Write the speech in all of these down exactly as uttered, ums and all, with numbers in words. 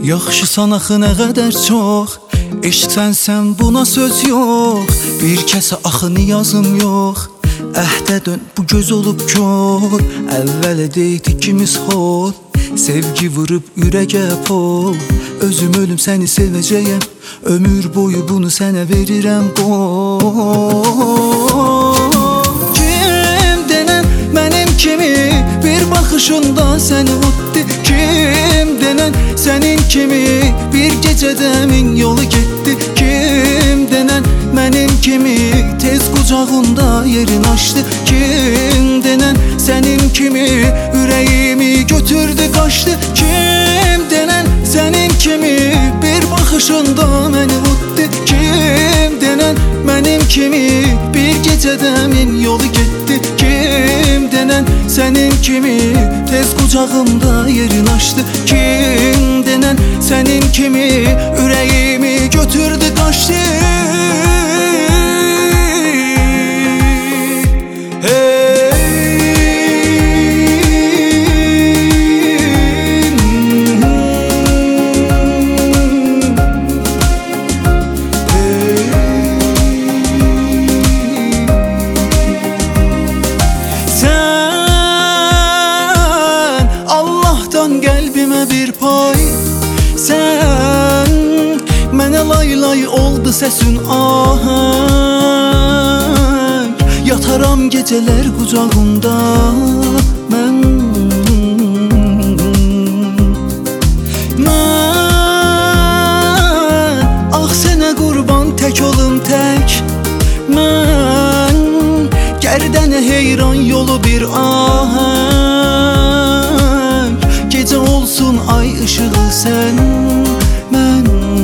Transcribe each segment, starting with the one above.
Yaxşısan axı nə qədər çox, eşq sənsən buna söz yox. Bir kəsə axı niyazım yox, əhdə dön bu göz olub kör. Əvvəl edəydik ikimiz xor, sevgi vurub ürəgə pol. Özüm ölüm səni sevəcəyəm, ömür boyu bunu sənə verirəm qol. Kim denən mənim kimi bir baxışında səni utdu. Kim denən sənin kimi bir gecədə min yolu getdi. Kim denən mənim kimi tez qucağında yerin açdı. Kim denən sənin kimi ürəyimi götürdü qaçdı. Kim denən sənin kimi bir baxışında məni utdu. Kim denən mənim kimi bir gecədə min yolu getdi. Kim denən sənin kimi tez qucağımda yerin açdı. Kim denən sənin kimi ürəyimi götürdü qaçdı. Qəlbimə bir pay sən, mənə lay lay oldu səsin ahəng. Yataram gecələr qucağında mən, mən ah sənə qurban tək olum tək. Mən gərdənə heyran yolu bir ahəng. Gecə olsun ay ışığı sən mən.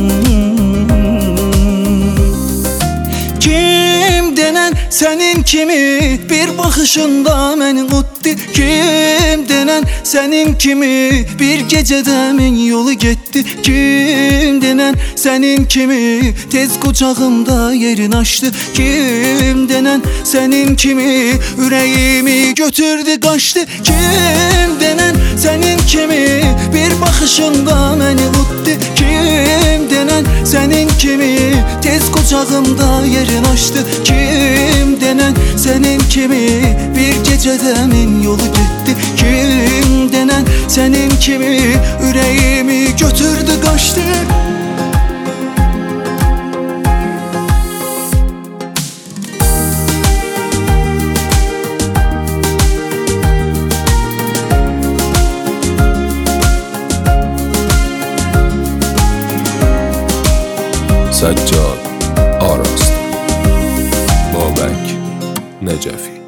Kim denən sənin kimi bir baxışında məni utdu. Kim denən sənin kimi bir gecədə min yolu getdi. Kim denən sənin kimi tez qucağımda yerin açdı. Kim denən sənin kimi ürəyimi götürdü qaçdı. Kim denən sənin kimi bir baxışında məni utdu. Kim denən sənin kimi tez qucağımda yerin açdı. Kim denən sənin kimi bir gecədə min yolu getdi. Kim denən sənin kimi ürəyimi götürdü qaçdı. سجاد آراست، بابک نجفی.